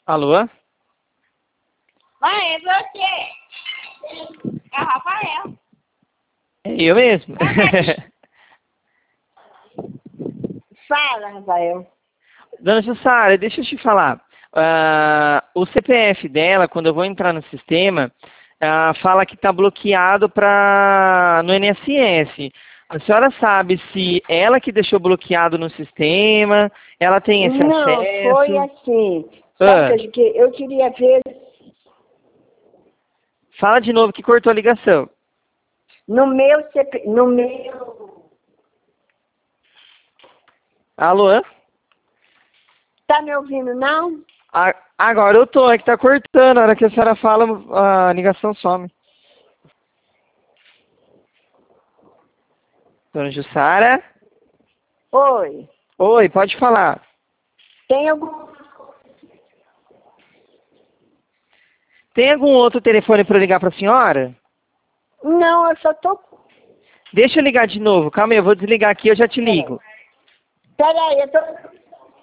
Alô? Mãe, é você. É o Rafael. É eu mesmo. Fala, Rafael. Dona Jussara, deixa eu te falar. O CPF dela, quando eu vou entrar no sistema, fala que está bloqueado no INSS. A senhora sabe se ela que deixou bloqueado no sistema, ela tem esse Não, acesso? foi assim. Sabe que eu queria ver Fala de novo que cortou a ligação. no meu. Alô? Tá me ouvindo, não? Agora eu tô, é que tá cortando. A hora que a senhora fala, a ligação some. Dona Jussara? Oi. Oi, pode falar. Tem algum... Tem algum outro telefone para eu ligar para a senhora? Não, eu só tô... Deixa eu ligar de novo. Calma aí, eu vou desligar aqui e eu já te ligo. Peraí, eu tô...